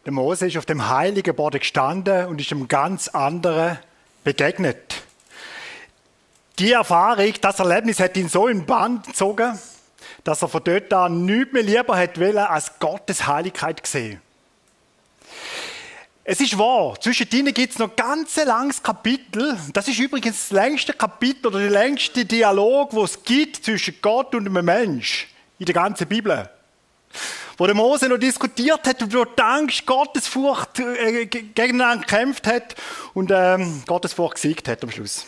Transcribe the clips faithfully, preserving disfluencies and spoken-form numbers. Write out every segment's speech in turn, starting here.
Der Mose ist auf dem heiligen Boden gestanden und ist einem ganz anderen begegnet. Die Erfahrung, das Erlebnis hat ihn so in den Bann gezogen, dass er von dort an nichts mehr lieber hätte wollen, als Gottes Heiligkeit sehen. Es ist wahr, zwischen ihnen gibt es noch ein ganz langes Kapitel. Das ist übrigens das längste Kapitel oder der längste Dialog, den es gibt zwischen Gott und einem Mensch in der ganzen Bibel. Wo der Mose noch diskutiert hat und wo die Angst, Gottesfurcht äh, gegeneinander gekämpft hat und ähm, Gottesfurcht gesiegt hat am Schluss.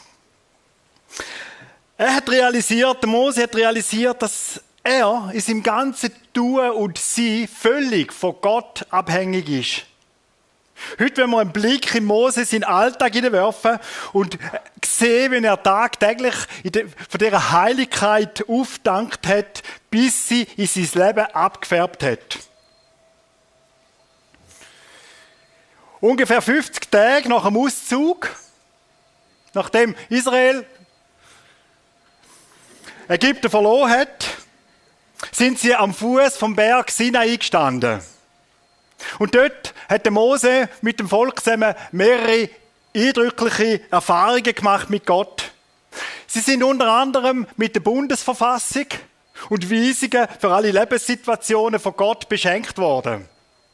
Er hat realisiert, der Mose hat realisiert, dass er in seinem ganzen Tun und Sein völlig von Gott abhängig ist. Heute, wenn wir einen Blick in Mose seinen Alltag hineinwerfen und sehen, wie er tagtäglich von dieser Heiligkeit aufgedankt hat, bis sie in sein Leben abgefärbt hat. Ungefähr fünfzig Tage nach dem Auszug, nachdem Israel Ägypten verloren hat, sind sie am Fuß vom Berg Sinai gestanden. Und dort hat der Mose mit dem Volk zusammen mehrere eindrückliche Erfahrungen gemacht mit Gott. Sie sind unter anderem mit der Bundesverfassung und Weisungen für alle Lebenssituationen von Gott beschenkt worden.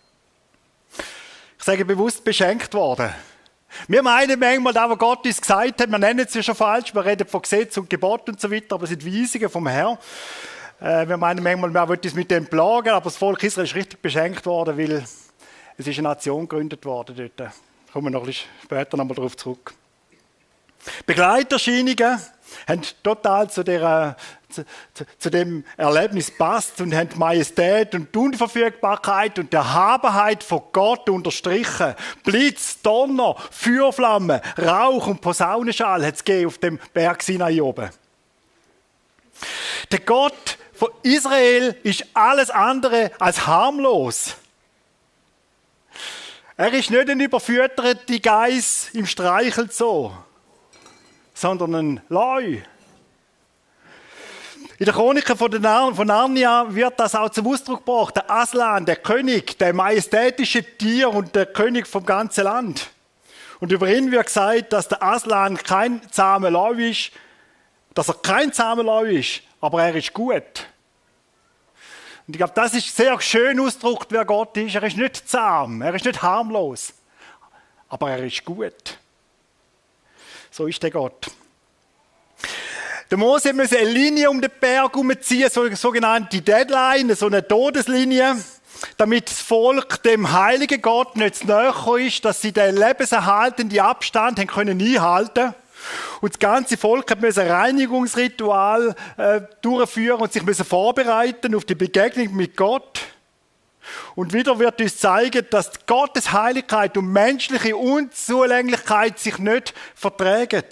Ich sage bewusst beschenkt worden. Wir meinen manchmal, das, was Gott uns gesagt hat, wir nennen es ja schon falsch, wir reden von Gesetz und Gebot und so weiter, aber es sind Weisungen vom Herrn. Wir meinen manchmal, man will uns mit dem plagen, aber das Volk Israel ist richtig beschenkt worden, weil es ist eine Nation gegründet worden dort. Da kommen wir noch ein bisschen später nochmal darauf zurück. Begleiterscheinungen haben total zu, der, zu, zu, zu dem Erlebnis gepasst und haben die Majestät und die Unverfügbarkeit und die Erhabenheit von Gott unterstrichen. Blitz, Donner, Feuerflammen, Rauch und Posaunenschall hat es gegeben auf dem Berg Sinai oben. Der Gott von Israel ist alles andere als harmlos. Er ist nicht ein überfütterter Geiss im Streichelzoo, sondern ein Leu. In der Chronik von Narnia wird das auch zum Ausdruck gebracht. Der Aslan, der König, der majestätische Tier und der König vom ganzen Land. Und über ihn wird gesagt, dass der Aslan kein zahmer Leu ist, dass er kein zahmer Leu ist, aber er ist gut. Und ich glaube, das ist sehr schön ausgedrückt, wer Gott ist. Er ist nicht zahm, er ist nicht harmlos, aber er ist gut. So ist der Gott. Der Mose musste eine Linie um den Berg herumziehen, so eine sogenannte Deadline, so eine Todeslinie, damit das Volk dem heiligen Gott nicht zu nahe ist, dass sie den lebenserhaltenden Abstand haben können einhalten. Und das ganze Volk musste ein Reinigungsritual äh, durchführen und sich müssen vorbereiten auf die Begegnung mit Gott. Und wieder wird uns zeigen, dass Gottes Heiligkeit und menschliche Unzulänglichkeit sich nicht vertragen.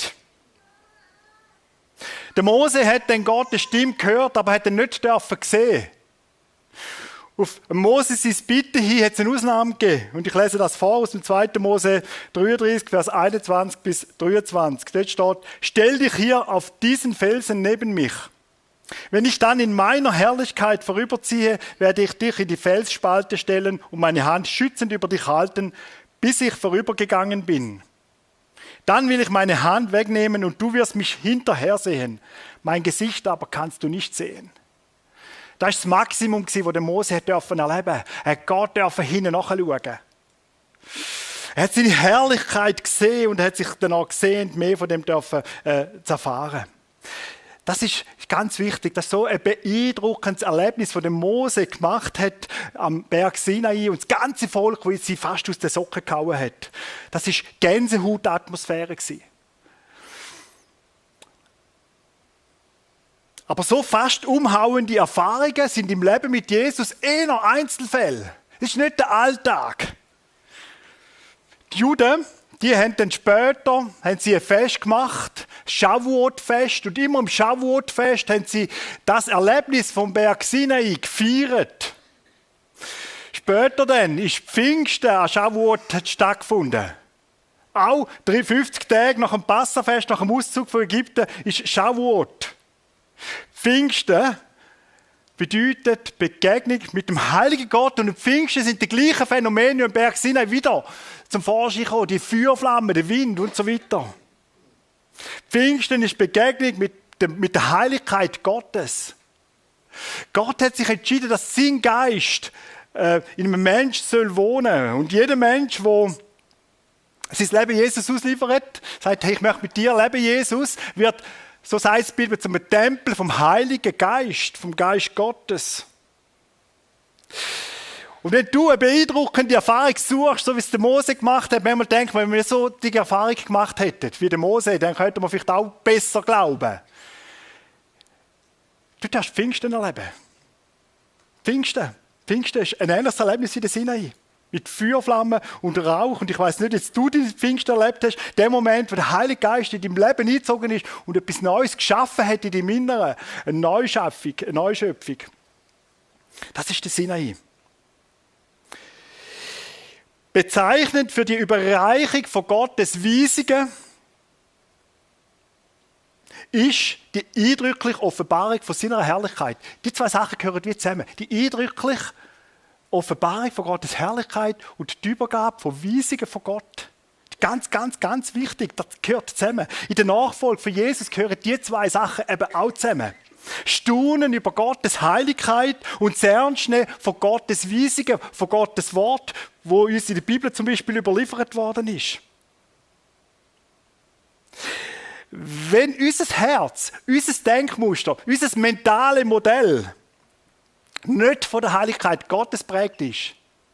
Der Mose hat den Gottes Stimme gehört, aber hat ihn nicht dürfen sehen. Auf Moses sein Bitten hin hat es eine Ausnahme gegeben. Und ich lese das vor aus dem zweiten Mose dreiunddreißig, Vers einundzwanzig bis dreiundzwanzig. Dort steht: Stell dich hier auf diesen Felsen neben mich. Wenn ich dann in meiner Herrlichkeit vorüberziehe, werde ich dich in die Felsspalte stellen und meine Hand schützend über dich halten, bis ich vorübergegangen bin. Dann will ich meine Hand wegnehmen und du wirst mich hinterher sehen. Mein Gesicht aber kannst du nicht sehen. Das war das Maximum, das der Mose erleben durfte. Er Gott durfte hinten nachschauen. Er hat seine Herrlichkeit gesehen und hat sich danach gesehen, mehr von dem dürfen, äh, zu erfahren. Das ist ganz wichtig, dass so ein beeindruckendes Erlebnis von dem Mose gemacht hat am Berg Sinai und das ganze Volk, das sie fast aus den Socken gehauen hat. Das war Gänsehautatmosphäre. Aber so fast umhauende Erfahrungen sind im Leben mit Jesus eher Einzelfälle. Das ist nicht der Alltag. Die Juden, die haben dann später haben sie ein Fest gemacht, Shavuot-Fest, und immer im Shavuot-Fest haben sie das Erlebnis vom Berg Sinai gefeiert. Später dann ist Pfingsten an Shavuot stattgefunden. Auch fünfzig Tage nach dem Passafest, nach dem Auszug von Ägypten, ist Shavuot. Pfingsten, bedeutet Begegnung mit dem heiligen Gott, und am Pfingsten sind die gleichen Phänomene im Berg Sinai wieder zum Vorschein gekommen, die Feuerflammen, der Wind und so weiter. Pfingsten ist Begegnung mit, dem, mit der Heiligkeit Gottes. Gott hat sich entschieden, dass sein Geist äh, in einem Menschen soll wohnen. Und jeder Mensch, der sein Leben Jesus ausliefert, sagt, hey, ich möchte mit dir leben, Jesus, wird, so sagt es die Bibel, zum Tempel vom Heiligen Geist, vom Geist Gottes. Und wenn du eine beeindruckende Erfahrung suchst, so wie es der Mose gemacht hat, manchmal denkt man, wenn wir so die Erfahrung gemacht hätten, wie der Mose, dann könnte man vielleicht auch besser glauben. Du darfst Pfingsten erleben. Pfingsten. Pfingsten ist ein ähnliches Erlebnis wie der Sinai. Mit Feuerflammen und Rauch. Und ich weiss nicht, jetzt du den Pfingsten erlebt hast, der Moment, wo der Heilige Geist in deinem Leben eingezogen ist und etwas Neues geschaffen hat in deinem Inneren. Eine Neuschaffung, eine Neuschöpfung. Das ist der Sinai. Bezeichnend für die Überreichung von Gottes Weisungen ist die eindrückliche Offenbarung von seiner Herrlichkeit. Die zwei Sachen gehören wie zusammen. Die eindrückliche Offenbarung von Gottes Herrlichkeit und die Übergabe von Weisungen von Gott. Ganz, ganz, ganz wichtig, das gehört zusammen. In der Nachfolge von Jesus gehören die zwei Sachen eben auch zusammen. Staunen über Gottes Heiligkeit und das Ernstnehmen von Gottes Weisungen, von Gottes Wort, wo uns in der Bibel zum Beispiel überliefert worden ist. Wenn unser Herz, unser Denkmuster, unser mentales Modell nicht von der Heiligkeit Gottes prägt ist,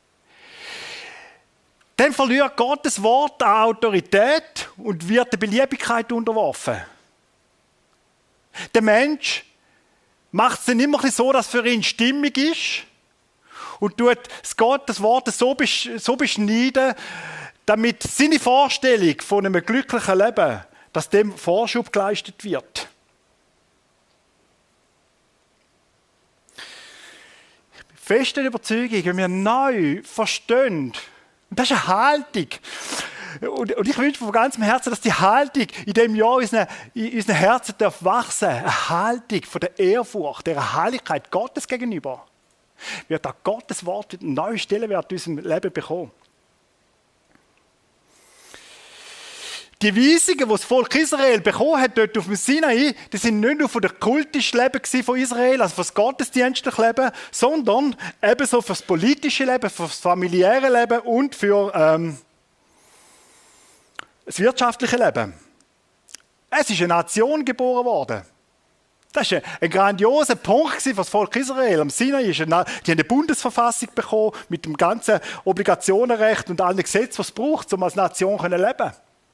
dann verliert Gottes Wort an Autorität und wird der Beliebigkeit unterworfen. Der Mensch macht es dann immer so, dass für ihn stimmig ist und tut Gottes Wort so beschneiden, damit seine Vorstellung von einem glücklichen Leben, dass dem Vorschub geleistet wird. Ich bin fest der Überzeugung, wenn wir neu verstehen, und das ist eine Haltung, und, und ich wünsche von ganzem Herzen, dass die Haltung in diesem Jahr in unseren, in unseren Herzen darf wachsen, eine Haltung von der Ehrfurcht, der Heiligkeit Gottes gegenüber, wird auch Gottes Wort einen neuen Stellenwert in unserem Leben bekommen. Die Weisungen, die das Volk Israel bekommen hat, dort auf dem Sinai, die sind nicht nur für das kultische Leben von Israel, also für das gottesdienstliche Leben, sondern ebenso für das politische Leben, für das familiäre Leben und für ähm, das wirtschaftliche Leben. Es ist eine Nation geboren worden. Das war ein, ein grandioser Punkt für das Volk Israel. Am Sinai ist eine, die haben eine Bundesverfassung bekommen mit dem ganzen Obligationenrecht und allen Gesetzen, was es braucht, um als Nation zu leben.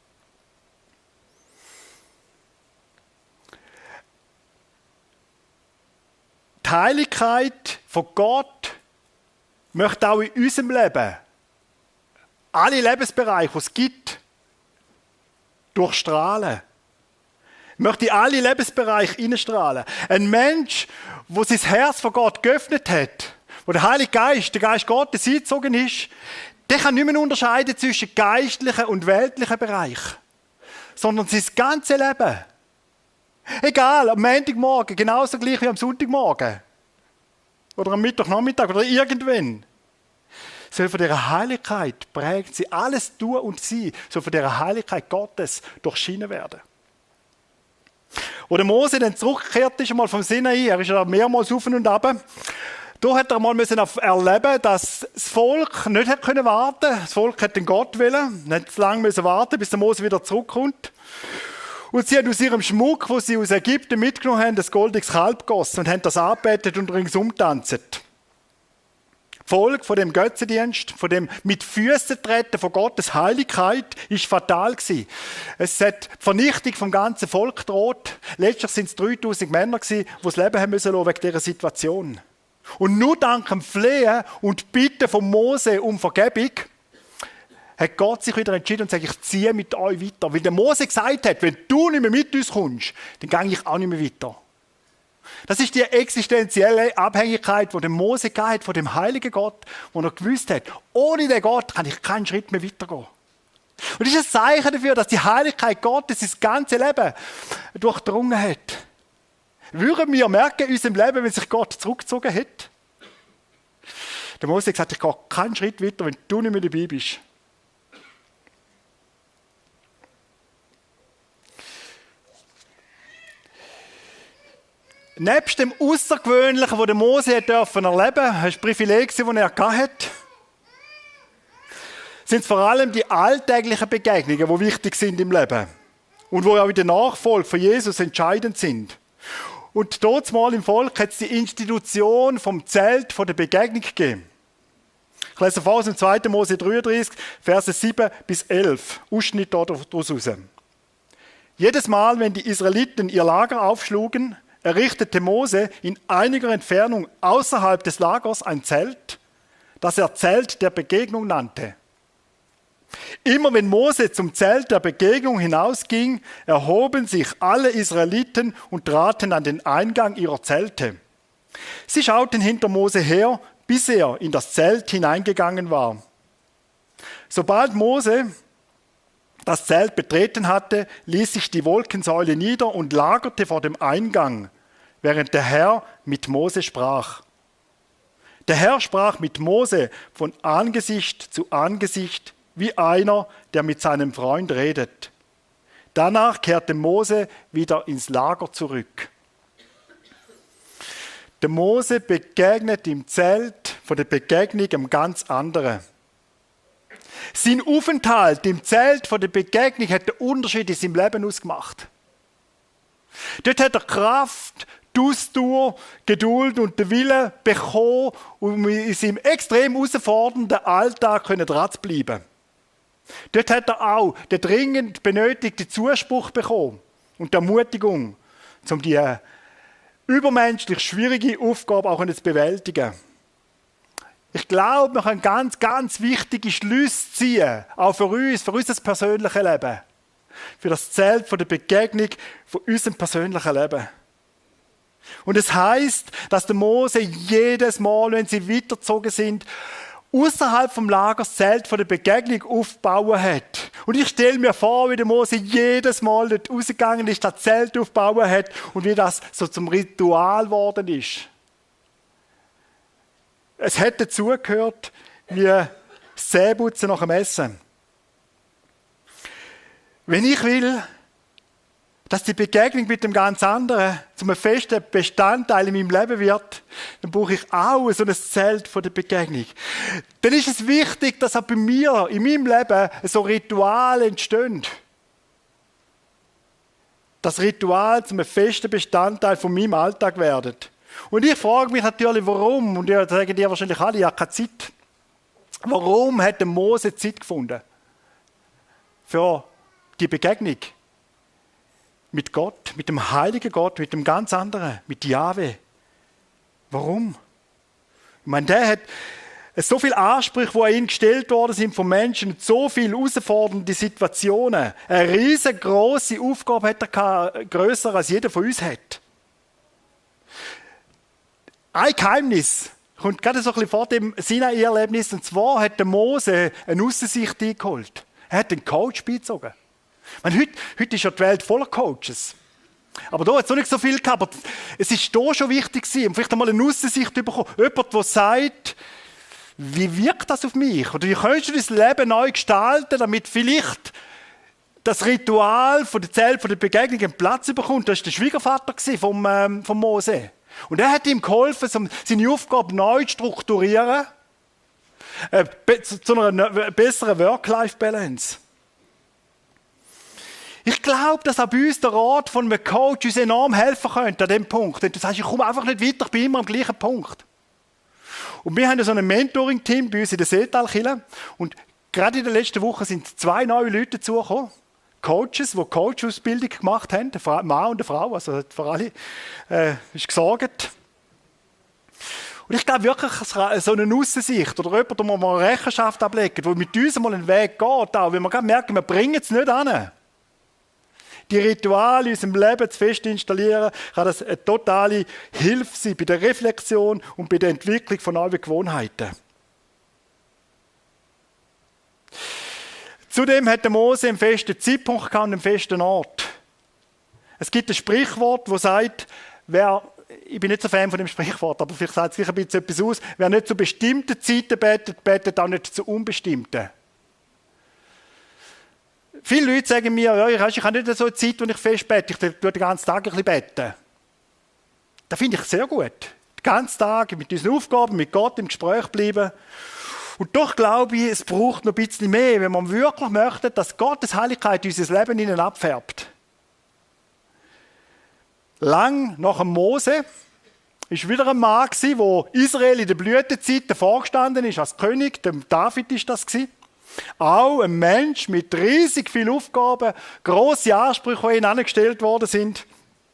Die Heiligkeit von Gott möchte auch in unserem Leben alle Lebensbereiche, die es gibt, durchstrahlen. Möchte in alle Lebensbereiche hineinstrahlen. Ein Mensch, der sein Herz von Gott geöffnet hat, wo der Heilige Geist, der Geist Gottes eingezogen ist, der kann nicht mehr unterscheiden zwischen geistlichen und weltlichen Bereich, sondern sein ganzes Leben. Egal, am Montagmorgen, genauso gleich wie am Sonntagmorgen. Oder am Mittwochnachmittag oder irgendwann. Soll von dieser Heiligkeit prägt sie alles tun und sein, soll von dieser Heiligkeit Gottes durchschienen werden. Wo der Mose dann zurückgekehrt ist, einmal vom Sinai, er ist ja mehrmals auf und ab, da hat er mal müssen erleben, dass das Volk nicht hat können warten. Das Volk hat den Gott wollen, nicht zu lange müssen warten, bis der Mose wieder zurückkommt. Und sie haben aus ihrem Schmuck, den sie aus Ägypten mitgenommen haben, das goldiges Kalb gegossen und haben das angebetet und ringsum tanzt. Die Folge von dem Götzendienst, von dem mit Füßen treten von Gottes Heiligkeit, ist fatal gewesen. Es hat die Vernichtung vom ganzen Volk gedroht. Letztlich sind es dreitausend Männer gewesen, die das Leben haben müssen wegen dieser Situation. Und nur dank dem Flehen und Bitten von Mose um Vergebung hat Gott sich wieder entschieden und sagt, ich ziehe mit euch weiter. Weil der Mose gesagt hat, wenn du nicht mehr mit uns kommst, dann gehe ich auch nicht mehr weiter. Das ist die existenzielle Abhängigkeit, die der Mose hat von dem heiligen Gott, wo er gewusst hat, ohne den Gott kann ich keinen Schritt mehr weitergehen. Und das ist ein Zeichen dafür, dass die Heiligkeit Gottes das ganze Leben durchdrungen hat. Würden wir merken in unserem Leben, wenn sich Gott zurückgezogen hat? Der Mose hat gesagt, ich gehe keinen Schritt weiter, wenn du nicht mehr dabei bist. Nebst dem Außergewöhnlichen, das der Mose erleben durfte, das Privileg, das er hatte, sind es vor allem die alltäglichen Begegnungen, die wichtig sind im Leben und die auch in der Nachfolge von Jesus entscheidend sind. Und dort mal im Volk hat es die Institution vom Zelt von der Begegnung gegeben. Ich lese vor aus dem zweiten Mose dreiunddreißig, Verse sieben bis elf. Ausschnitt daraus raus. Jedes Mal, wenn die Israeliten ihr Lager aufschlugen, errichtete Mose in einiger Entfernung außerhalb des Lagers ein Zelt, das er Zelt der Begegnung nannte. Immer wenn Mose zum Zelt der Begegnung hinausging, erhoben sich alle Israeliten und traten an den Eingang ihrer Zelte. Sie schauten hinter Mose her, bis er in das Zelt hineingegangen war. Sobald Mose das Zelt betreten hatte, ließ sich die Wolkensäule nieder und lagerte vor dem Eingang, während der Herr mit Mose sprach. Der Herr sprach mit Mose von Angesicht zu Angesicht, wie einer, der mit seinem Freund redet. Danach kehrte Mose wieder ins Lager zurück. Der Mose begegnet im Zelt von der Begegnung einem ganz anderen. Sein Aufenthalt im Zelt von der Begegnung hat den Unterschied in seinem Leben ausgemacht. Dort hat er Kraft, die Ausdauer, Geduld und den Willen bekommen, um in seinem extrem herausfordernden Alltag dran zu bleiben. Dort hat er auch den dringend benötigten Zuspruch bekommen und die Ermutigung, um die übermenschlich schwierige Aufgabe auch zu bewältigen. Ich glaube, wir können ganz, ganz wichtige Schlüsse ziehen, auch für uns, für unser persönliches Leben. Für das Zelt von der Begegnung von unserem persönlichen Leben. Und es heisst, dass der Mose jedes Mal, wenn sie weitergezogen sind, außerhalb vom Lager das Zelt von der Begegnung aufbauen hat. Und ich stelle mir vor, wie der Mose jedes Mal dort rausgegangen ist, das Zelt aufbauen hat und wie das so zum Ritual geworden ist. Es hat dazugehört, wie das Zähneputzen nach dem Essen. Wenn ich will, dass die Begegnung mit dem ganz anderen zu einem festen Bestandteil in meinem Leben wird, dann brauche ich auch so ein Zelt von der Begegnung. Dann ist es wichtig, dass auch bei mir, in meinem Leben, so Rituale entstehen. Das Ritual zu einem festen Bestandteil von meinem Alltag werden. Und ich frage mich natürlich, warum, und ich sage dir wahrscheinlich alle, ich habe keine Zeit. Warum hat der Mose Zeit gefunden für die Begegnung mit Gott, mit dem heiligen Gott, mit dem ganz anderen, mit Jahwe? Warum? Ich meine, der hat so viele Ansprüche, die an ihn gestellt worden sind von Menschen, so viele herausfordernde Situationen. Eine riesengroße Aufgabe hat er gehabt, grösser als jeder von uns hat. Ein Geheimnis kommt gerade so ein bisschen vor dem Sinai-Erlebnis, und zwar hat der Mose eine Aussensicht eingeholt. Er hat einen Coach beizogen. Ich meine, heute, heute ist ja die Welt voller Coaches. Aber da hat es noch nicht so viel gehabt. Aber es ist hier schon wichtig gewesen, um vielleicht einmal eine Aussensicht zu bekommen. Jemand, der sagt, wie wirkt das auf mich? Oder wie kannst du dein Leben neu gestalten, damit vielleicht das Ritual von der Zelt, von der Begegnung einen Platz bekommt? Das war der Schwiegervater vom, ähm, vom Mose. Und er hat ihm geholfen, seine Aufgabe neu zu strukturieren, äh, zu einer besseren Work-Life-Balance. Ich glaube, dass auch bei uns der Rat von einem Coach uns enorm helfen könnte an diesem Punkt. Denn du sagst, ich komme einfach nicht weiter, ich bin immer am gleichen Punkt. Und wir haben ja so ein Mentoring-Team bei uns in der Seetalkirche. Und gerade in der letzten Woche sind zwei neue Leute dazugekommen. Coaches, die Coach-Ausbildung gemacht haben, ein Mann und eine Frau, also für alle äh, ist gesorgt. Und ich glaube wirklich, so eine Aussensicht oder jemand, der mal eine Rechenschaft ablegt, der mit uns mal einen Weg geht, auch wenn wir gerade merken, wir bringen es nicht an. Die Rituale in unserem Leben zu fest installieren, kann das eine totale Hilfe sein bei der Reflexion und bei der Entwicklung von neuen Gewohnheiten. Zudem hat der Mose einen festen Zeitpunkt gehabt und einen festen Ort. Es gibt ein Sprichwort, das sagt, wer, ich bin nicht so Fan von dem Sprichwort, aber vielleicht sagt es sich ein bisschen etwas aus, wer nicht zu bestimmten Zeiten betet, betet auch nicht zu unbestimmten. Viele Leute sagen mir, ja, ich habe nicht so eine Zeit, wo ich fest bete, ich tue den ganzen Tag ein bisschen beten. Das finde ich sehr gut. Den ganzen Tag mit unseren Aufgaben, mit Gott im Gespräch bleiben. Und doch glaube ich, es braucht noch ein bisschen mehr, wenn man wirklich möchte, dass Gottes Heiligkeit unser Leben ihnen abfärbt. Lang nach dem Mose war wieder ein Mann, der Israel in der Blütezeit vorgestanden ist, als König, dem David war das. Auch ein Mensch mit riesig vielen Aufgaben, grosse Ansprüche, die ihm angestellt worden sind.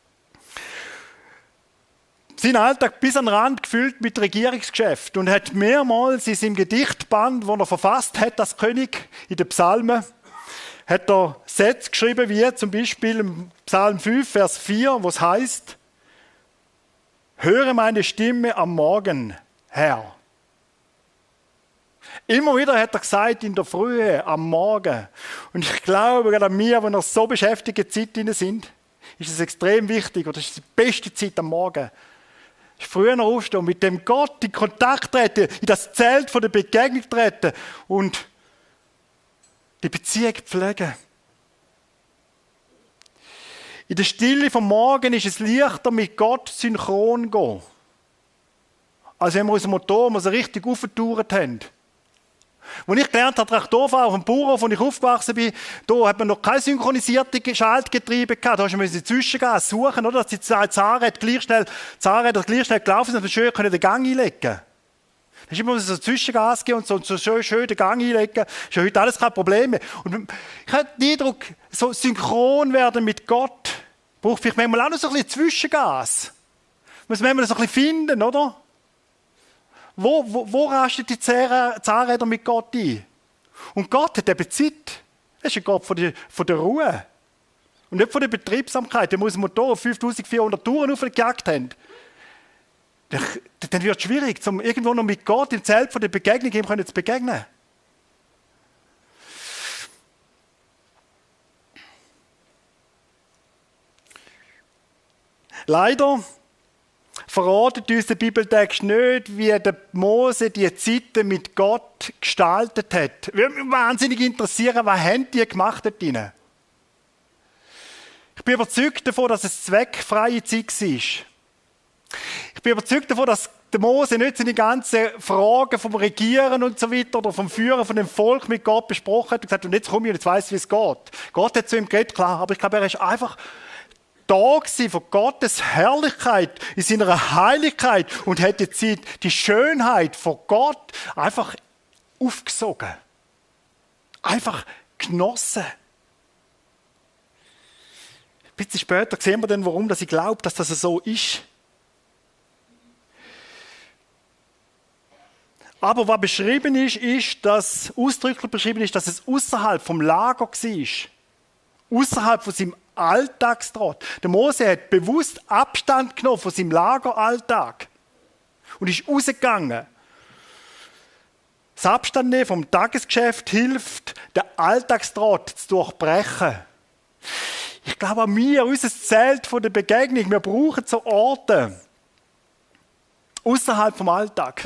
Sein Alltag bis an den Rand gefüllt mit Regierungsgeschäft und hat mehrmals in seinem Gedichtband, das er verfasst hat als König in den Psalmen, hat er Sätze geschrieben, wie zum Beispiel im Psalm fünf, Vers vier, wo es heißt: Höre meine Stimme am Morgen, Herr. Immer wieder hat er gesagt, in der Frühe, am Morgen. Und ich glaube, gerade an mir, wenn wir so beschäftigte Zeit drin sind, ist es extrem wichtig, oder ist es die beste Zeit am Morgen. Früher aufstehen, mit dem Gott in Kontakt treten, in das Zelt von der Begegnung treten und die Beziehung pflegen. In der Stille vom Morgen ist es leichter, mit Gott synchron zu gehen. Als wenn wir unseren Motor mal so richtig aufgetaucht haben. Als ich gelernt habe, Traktorfahren auf dem Bauernhof, wo ich aufgewachsen bin, da hat man noch keine synchronisierte Schaltgetriebe gehabt. Da musste man die Zwischengas suchen, oder? Dass die Zahnräder gleich schnell, Zahnräder gleich schnell gelaufen sind und schön können den Gang einlegen. Da ist immer so ein Zwischengas geben und so, so schön, schön den Gang einlegen. Das ist ja heute alles kein Problem mehr. Und ich habe den Eindruck, so synchron werden mit Gott braucht vielleicht manchmal auch noch so ein bisschen Zwischengas. Muss man manchmal so ein bisschen finden, oder? Wo, wo, wo rasten die Zahnräder mit Gott ein? Und Gott hat eben Zeit. Das ist ein Gott von der, von der Ruhe. Und nicht von der Betriebsamkeit. Der muss einen Motor auf fünftausendvierhundert Touren aufgejagt haben. Dann, dann wird es schwierig, um irgendwo noch mit Gott im Zelt von der Begegnung ihm zu begegnen. Leider verratet uns der Bibeltext nicht, wie der Mose die Zeiten mit Gott gestaltet hat. Würde mich wahnsinnig interessieren, was haben die gemacht dort drinnen? Ich bin überzeugt davon, dass es zweckfreie Zeit war. Ich bin überzeugt davon, dass der Mose nicht seine ganzen Fragen vom Regieren und so weiter oder vom Führen von dem Volk mit Gott besprochen hat und gesagt, und jetzt komme ich und jetzt weiss ich, wie es geht. Gott hat zu ihm geredet, klar, aber ich glaube, er ist einfach da gewesen von Gottes Herrlichkeit, in seiner Heiligkeit und hat die Zeit, die Schönheit von Gott einfach aufgesogen. Einfach genossen. Ein bisschen später sehen wir dann, warum ich glaube, dass das so ist. Aber was beschrieben ist, ist, dass ausdrücklich beschrieben ist, dass es außerhalb vom Lager war. Außerhalb von seinem Alltagstrott. Der Mose hat bewusst Abstand genommen von seinem Lageralltag und ist rausgegangen. Das Abstand nehmen vom Tagesgeschäft hilft, den Alltagstrott zu durchbrechen. Ich glaube an mir, unser Zelt von der Begegnung, wir brauchen so Orte außerhalb vom Alltag.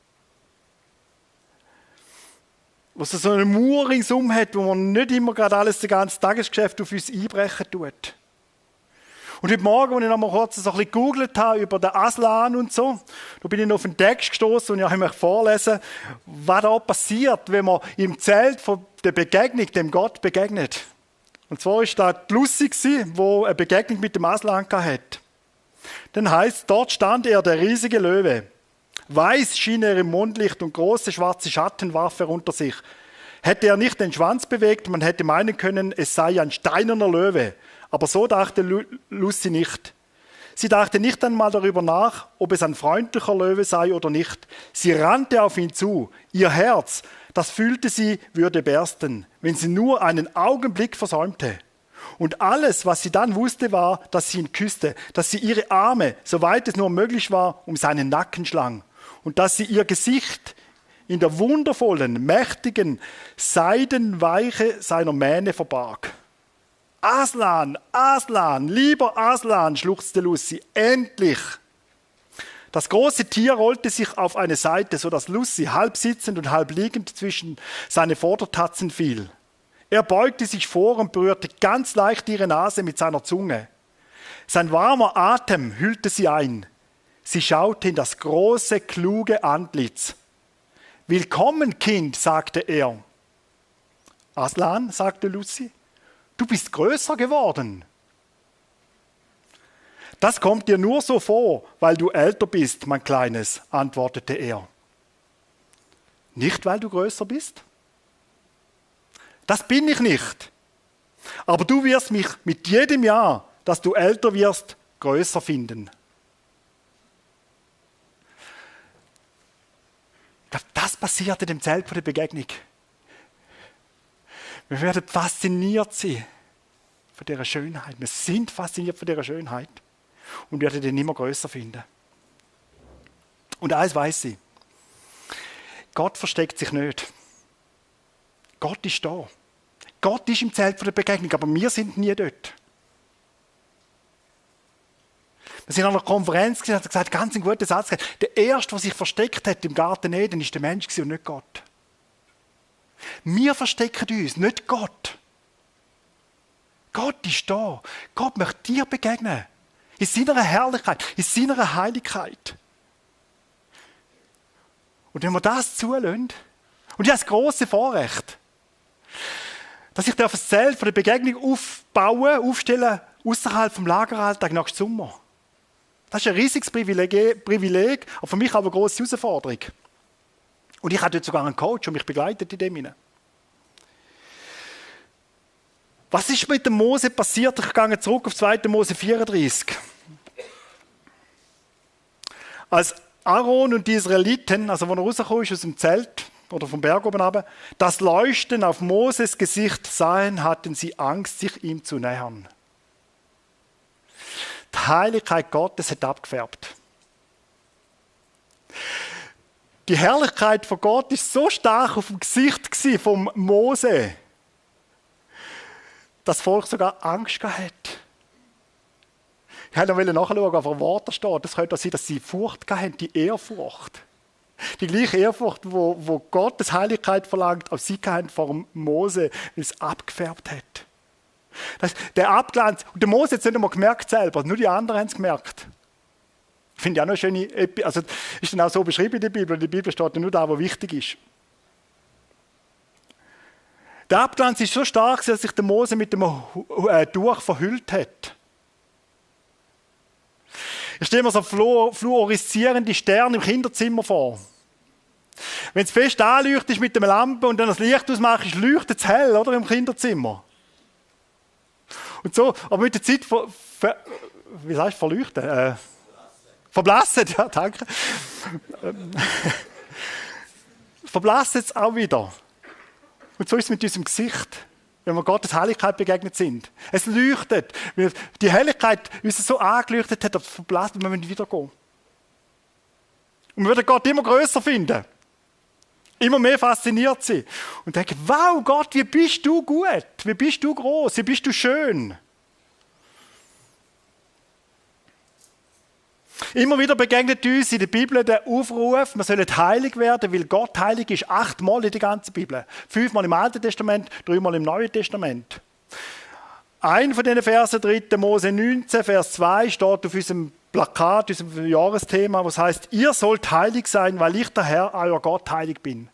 Wo es so eine Mauer ringsum hat, wo man nicht immer gerade alles, das ganze Tagesgeschäft auf uns einbrechen tut. Und heute Morgen, als ich noch mal kurz so ein bisschen gegoogelt habe über den Aslan und so, da bin ich noch auf einen Text gestoßen und ich habe euch vorlesen, was da passiert, wenn man im Zelt von der Begegnung dem Gott begegnet. Und zwar war da die Lucy, die eine Begegnung mit dem Aslan hatte. Dann heisst, dort stand er, der riesige Löwe. Weiß schien er im Mondlicht und große schwarze Schatten warf er unter sich. Hätte er nicht den Schwanz bewegt, man hätte meinen können, es sei ein steinerner Löwe. Aber so dachte Lu- Lucy nicht. Sie dachte nicht einmal darüber nach, ob es ein freundlicher Löwe sei oder nicht. Sie rannte auf ihn zu. Ihr Herz, das fühlte sie, würde bersten, wenn sie nur einen Augenblick versäumte. Und alles, was sie dann wusste, war, dass sie ihn küsste, dass sie ihre Arme, soweit es nur möglich war, um seinen Nacken schlang. Und dass sie ihr Gesicht in der wundervollen, mächtigen Seidenweiche seiner Mähne verbarg. Aslan, Aslan, lieber Aslan, schluchzte Lucy, endlich. Das große Tier rollte sich auf eine Seite, sodass Lucy halb sitzend und halb liegend zwischen seine Vordertatzen fiel. Er beugte sich vor und berührte ganz leicht ihre Nase mit seiner Zunge. Sein warmer Atem hüllte sie ein. Sie schaute in das große, kluge Antlitz. »Willkommen, Kind«, sagte er. »Aslan«, sagte Lucy, »du bist größer geworden.« »Das kommt dir nur so vor, weil du älter bist, mein Kleines«, antwortete er. »Nicht, weil du größer bist?« »Das bin ich nicht. Aber du wirst mich mit jedem Jahr, dass du älter wirst, größer finden.« Ich glaube, das passiert in dem Zelt von der Begegnung. Wir werden fasziniert sein von dieser Schönheit. Wir sind fasziniert von dieser Schönheit und werden den immer größer finden. Und eins weiss ich: Gott versteckt sich nicht. Gott ist da. Gott ist im Zelt von der Begegnung, aber wir sind nie dort. Wir sind an einer Konferenz und hat gesagt, ganz einen guten Satz gesagt, der Erste, der sich versteckt hat im Garten Eden, ist der Mensch und nicht Gott. Wir verstecken uns, nicht Gott. Gott ist da. Gott möchte dir begegnen. In seiner Herrlichkeit, in seiner Heiligkeit. Und wenn wir das zulassen, und ich habe das grosse Vorrecht, dass ich das Zelt von der Begegnung aufbauen, aufstellen, außerhalb vom Lageralltag nach Sommer. Das ist ein riesiges Privileg, Privileg, aber für mich aber eine grosse Herausforderung. Und ich habe dort sogar einen Coach, der mich begleitet in dem hinein. Was ist mit dem Mose passiert? Ich gehe zurück auf zweiter Mose vierunddreißig. Als Aaron und die Israeliten, also als er rausgekommen ist aus dem Zelt oder vom Berg oben runter, das Leuchten auf Moses Gesicht sahen, hatten sie Angst, sich ihm zu nähern. Die Heiligkeit Gottes hat abgefärbt. Die Herrlichkeit von Gott ist so stark auf dem Gesicht von Mose, dass das Volk sogar Angst gehabt hat. Ich wollte noch nachschauen, auf ein Wort da steht. Das könnte auch sein, dass sie Furcht gehabt haben, die Ehrfurcht. Die gleiche Ehrfurcht, wo, wo Gottes Heiligkeit verlangt, auch sie gehabt vor dem Mose, weil es abgefärbt hat. Das, der Abglanz, und der Mose hat es nicht einmal gemerkt selber, nur die anderen haben es gemerkt. Ich finde ja auch noch eine schöne, Epi- also ist dann auch so beschrieben in der Bibel, in der Bibel steht nur da, was wichtig ist. Der Abglanz ist so stark, dass sich der Mose mit dem Tuch verhüllt hat. Ich stelle mir so fluoreszierende Sterne im Kinderzimmer vor. Wenn es fest anleuchtet ist mit dem Lampe und dann das Licht ausmachst, leuchtet es hell, oder, im Kinderzimmer. Und so, aber mit der Zeit, ver, ver, wie sagst du, verleuchten? Äh, verblassen, ja, danke. Verblassen es auch wieder. Und so ist es mit unserem Gesicht, wenn wir Gottes Heiligkeit begegnet sind. Es leuchtet. Die Helligkeit uns so angeleuchtet hat, dass es verblasst und wir müssen wiedergehen. Und wir werden Gott immer grösser finden. Immer mehr fasziniert sein. Und denken, wow Gott, wie bist du gut? Wie bist du groß? Wie bist du schön? Immer wieder begegnet uns in der Bibel der Aufruf, wir sollen heilig werden, weil Gott heilig ist, achtmal in der ganzen Bibel. Fünfmal im Alten Testament, dreimal im Neuen Testament. Ein von diesen Versen, dritter Mose neunzehn, Vers zwei, steht auf unserem Plakat, unserem Jahresthema, was heißt: Ihr sollt heilig sein, weil ich der Herr, euer Gott, heilig bin.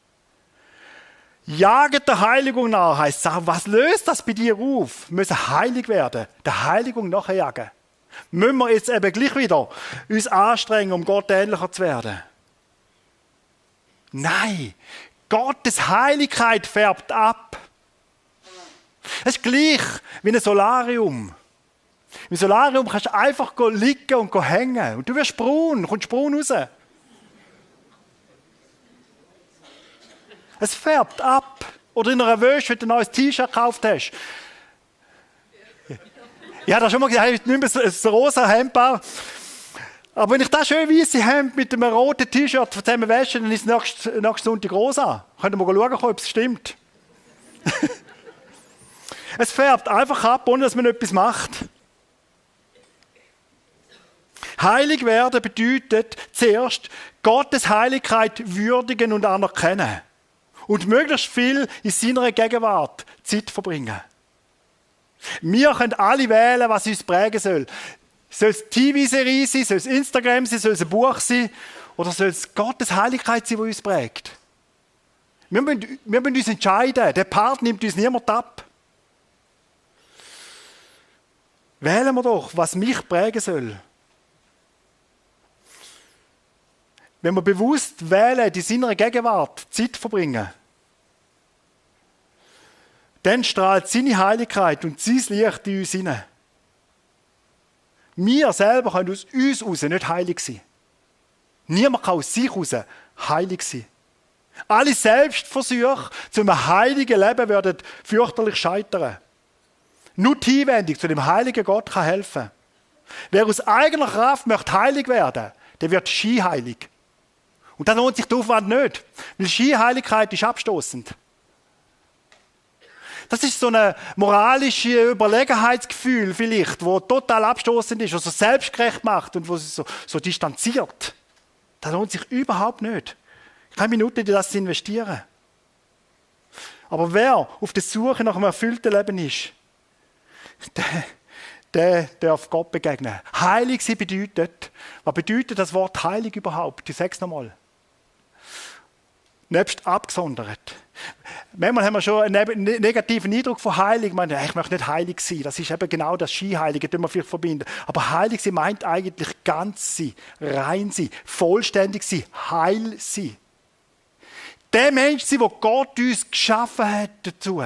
Jaget der Heiligung nach, heisst es. Was löst das bei dir auf? Wir müssen heilig werden, der Heiligung nachjagen. Müssen wir jetzt eben gleich wieder uns anstrengen, um Gott ähnlicher zu werden? Nein, Gottes Heiligkeit färbt ab. Es ist gleich wie ein Solarium. Im Solarium kannst du einfach liegen und hängen. Und du wirst braun, kommst braun raus. Es färbt ab. Oder in einer Wäsche, wenn du ein neues T-Shirt gekauft hast. Ich habe das schon mal gesagt, ich habe nicht mehr ein rosa Hemd. Aber wenn ich das schön weiße Hemd mit einem roten T-Shirt zusammen wasche, dann ist es nächsten, nächsten Sonntag rosa. Könnt ihr mal schauen, ob es stimmt. Es färbt einfach ab, ohne dass man etwas macht. Heilig werden bedeutet zuerst Gottes Heiligkeit würdigen und anerkennen. Und möglichst viel in seiner Gegenwart Zeit verbringen. Wir können alle wählen, was uns prägen soll. Soll es T V-Serie sein, soll es Instagram sein, soll es ein Buch sein oder soll es Gottes Heiligkeit sein, die uns prägt? Wir müssen, wir müssen uns entscheiden. Der Part nimmt uns niemand ab. Wählen wir doch, was mich prägen soll. Wenn wir bewusst wählen, in seiner Gegenwart Zeit verbringen, dann strahlt seine Heiligkeit und sein Licht in uns hinein. Wir selber können aus uns heraus nicht heilig sein. Niemand kann aus sich heraus heilig sein. Alle Selbstversuche zu einem heiligen Leben werden fürchterlich scheitern. Nur die Hinwendung zu dem heiligen Gott kann helfen. Wer aus eigener Kraft möchte heilig werden, der wird scheinheilig. Und dann lohnt sich der Aufwand nicht, weil Scheinheiligkeit ist abstoßend. Das ist so ein moralisches Überlegenheitsgefühl vielleicht, wo total abstoßend ist, was so selbstgerecht macht und wo es so, so distanziert. Das lohnt sich überhaupt nicht. Keine Minute in das zu investieren. Aber wer auf der Suche nach einem erfüllten Leben ist, der, der darf Gott begegnen. Heilig sein bedeutet, was bedeutet das Wort heilig überhaupt? Ich sage es nochmal. Nebst abgesondert. Manchmal haben wir schon einen negativen Eindruck von heilig. Ich meine, ich möchte nicht heilig sein. Das ist eben genau das Scheinheilige, das wir vielleicht verbinden. Aber heilig sein meint eigentlich ganz sein, rein sein, vollständig sein, heil sein. Der Mensch sein, der Gott uns geschaffen hat dazu.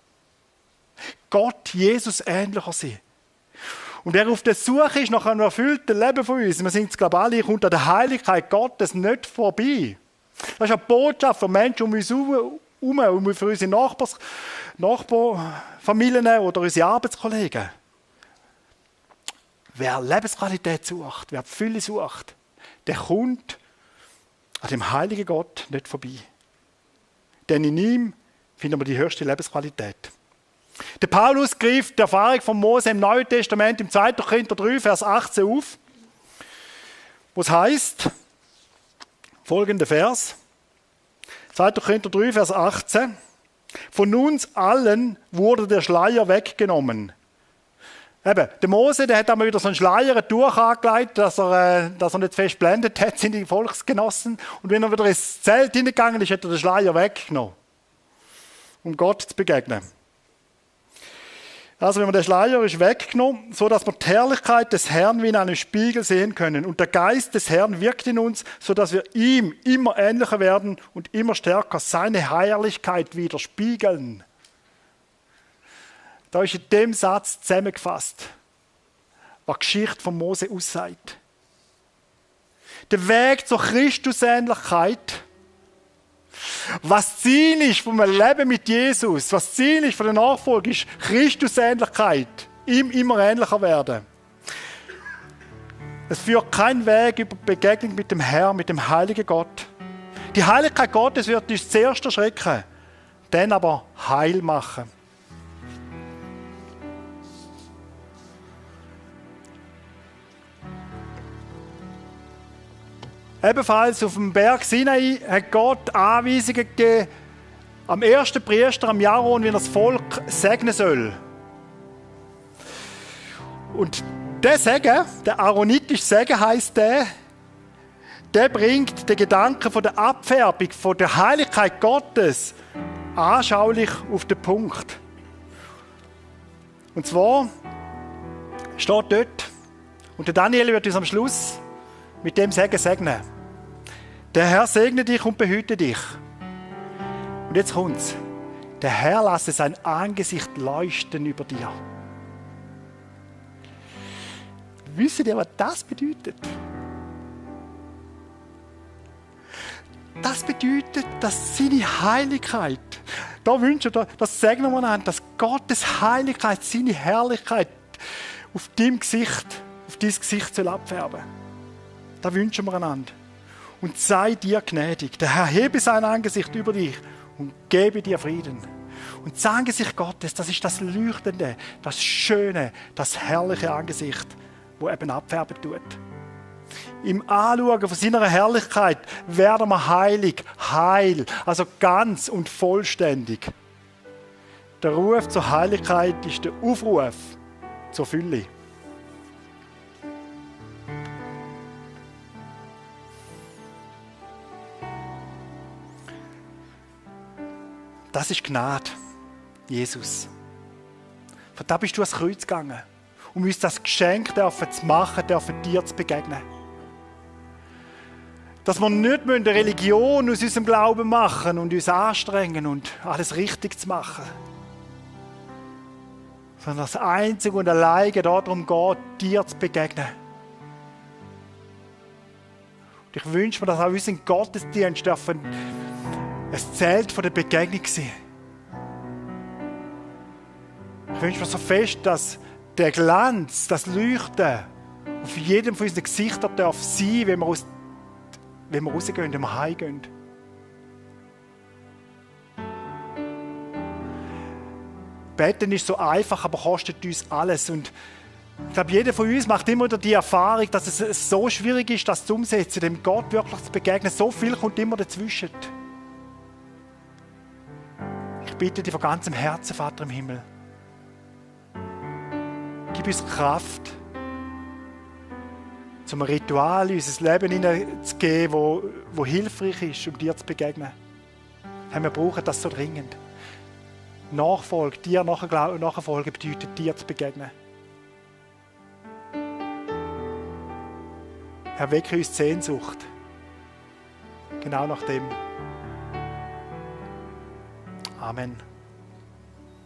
Gott, Jesus ähnlicher sein. Und wer auf der Suche ist nach einem erfüllten Leben von uns, wir sind es glaube ich alle, kommt an der Heiligkeit Gottes nicht vorbei. Das ist eine Botschaft von Menschen um uns herum, um für unsere Nachbars, Nachbarfamilien oder unsere Arbeitskollegen. Wer Lebensqualität sucht, wer die Fülle sucht, der kommt an dem heiligen Gott nicht vorbei. Denn in ihm finden wir die höchste Lebensqualität. Der Paulus greift die Erfahrung von Mose im Neuen Testament im zweiten Korinther drei, Vers achtzehn auf, wo es heißt, folgender Vers, zweiter Korinther drei, Vers achtzehn, von uns allen wurde der Schleier weggenommen. Eben, der Mose, der hat einmal wieder so einen Schleier, ein Tuch angelegt, dass er, äh, dass er nicht fest blendet hat, sind die Volksgenossen. Und wenn er wieder ins Zelt hineingegangen ist, hat er den Schleier weggenommen, um Gott zu begegnen. Also wenn man den Schleier ist weggenommen, so dass wir die Herrlichkeit des Herrn wie in einem Spiegel sehen können. Und der Geist des Herrn wirkt in uns, so dass wir ihm immer ähnlicher werden und immer stärker seine Herrlichkeit widerspiegeln. Da ist in dem Satz zusammengefasst, was die Geschichte von Mose aussagt. Der Weg zur Christusähnlichkeit, was Ziel ist vom Leben mit Jesus, was Ziel ist von der Nachfolge, ist Christusähnlichkeit, ihm immer ähnlicher werden. Es führt kein Weg über Begegnung mit dem Herrn, mit dem heiligen Gott. Die Heiligkeit Gottes wird uns zuerst erschrecken, dann aber heil machen. Ebenfalls auf dem Berg Sinai hat Gott Anweisungen gegeben, am ersten Priester, am Jaron, wie er das Volk segnen soll. Und der Segen, der aaronitische Segen heisst der, der bringt den Gedanken von der Abfärbung, von der Heiligkeit Gottes anschaulich auf den Punkt. Und zwar steht dort, und der Daniel wird uns am Schluss mit dem Segen segnen. Der Herr segne dich und behüte dich. Und jetzt kommt's. Der Herr lasse sein Angesicht leuchten über dir. Wisst ihr, was das bedeutet? Das bedeutet, dass seine Heiligkeit, da wünschen wir, das segnen wir an, dass Gottes Heiligkeit, seine Herrlichkeit auf dein Gesicht, auf dein Gesicht soll abfärben. Da wünschen wir einander. Und sei dir gnädig. Der Herr hebe sein Angesicht über dich und gebe dir Frieden. Und das Angesicht Gottes, das ist das Leuchtende, das Schöne, das herrliche Angesicht, das eben abfärben tut. Im Anschauen von seiner Herrlichkeit werden wir heilig, heil, also ganz und vollständig. Der Ruf zur Heiligkeit ist der Aufruf zur Fülle. Das ist Gnade, Jesus. Von da bist du ans Kreuz gegangen, um uns das Geschenk dürfen zu machen, dürfen dir zu begegnen. Dass wir nicht eine Religion aus unserem Glauben machen und uns anstrengen und alles richtig zu machen. Sondern das Einzige und alleine darum geht, dir zu begegnen. Und ich wünsche mir, dass auch unser Gottesdienst dürfen ein Zelt von der Begegnung sein. Ich wünsche mir so fest, dass der Glanz, das Leuchten auf jedem von unseren Gesichtern darf sein, wenn wir, aus, wenn wir rausgehen, wenn wir heimgehen. Beten ist so einfach, aber kostet uns alles. Und ich glaube, jeder von uns macht immer wieder die Erfahrung, dass es so schwierig ist, das zu umsetzen, dem Gott wirklich zu begegnen. So viel kommt immer dazwischen. Ich bitte dich von ganzem Herzen, Vater im Himmel, gib uns Kraft, zum Ritual in unser Leben hineinzugeben, wo, wo hilfreich ist, um dir zu begegnen. Herr, wir brauchen das so dringend. Nachfolge, dir nachfolgen bedeutet, dir zu begegnen. Herr, wecke uns die Sehnsucht. Genau nach dem. Amen.